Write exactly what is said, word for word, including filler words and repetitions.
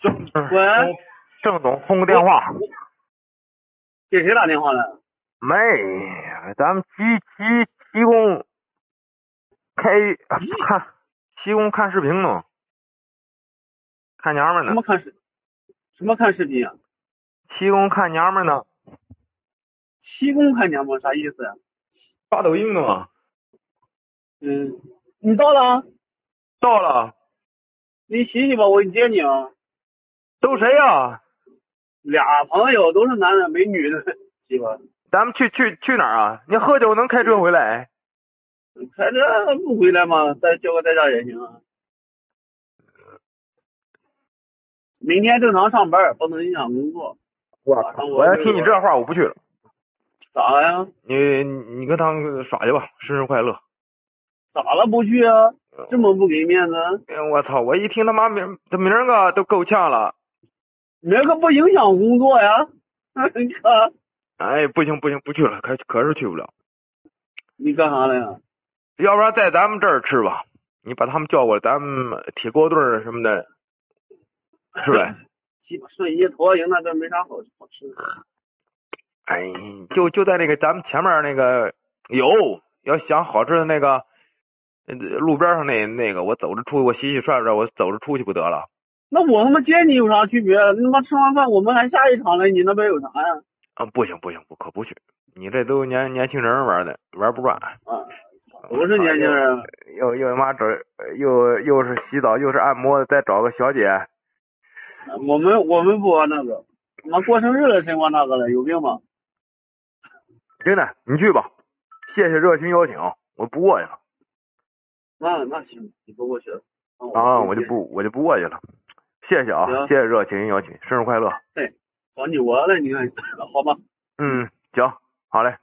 郑喂， 郑总通个电话。 给谁打电话了？ 没，咱们提提提供开看提供看视频呢，看娘们呢。 什么看视？什么看视频啊？ 提供看娘们呢。 提供看娘们啥意思呀、啊？ 发抖音的嘛。 嗯，你到了？ 到了。 你洗洗吧，我接你啊。 都谁呀、啊？ 俩朋友都是男的，没女的，媳妇。 咱们去去去哪儿啊？你喝酒能开车回来？ 开车不回来吗？再叫个代驾也行啊。明天正常上班，不能影响工作。 我靠！我要听你这话，我不去了。 咋呀？ 你你跟他们耍去吧，生日快乐。 咋了不去啊？这么不给面子？ 我操！我一听他妈名，这名儿个都够呛了。 名儿个不影响工作呀？你看。 哎，不行不行，不去了，可可是去不了。 你干啥了呀？ 要不然在咱们这儿吃吧，你把他们叫过来，咱们铁锅炖什么的，是呗？ 鸡巴顺义驼营那顿没啥好好吃的。 哎，就就在那个咱们前面那个有，要想好吃的那个路边上那那个，我走着出去，我洗洗涮涮，我走着出去不得了。 那我他妈接你有啥区别？你他妈吃完饭我们还下一场嘞，你那边有啥呀？ 啊，不行不行，不可不去。你这都年年轻人玩的，玩不转。 啊，不是年轻人。 又又他妈找又又是洗澡又是按摩的，再找个小姐。 我们我们不玩那个，他妈过生日了谁玩那个了？有病吧？ 真的，你去吧，谢谢热情邀请，我不过去了。 那那行，你不过去了。 啊，我就不我就不过去了。谢谢啊，谢谢热情邀请，生日快乐。 对，找你玩了，你看，好吧？ 嗯，行，好嘞。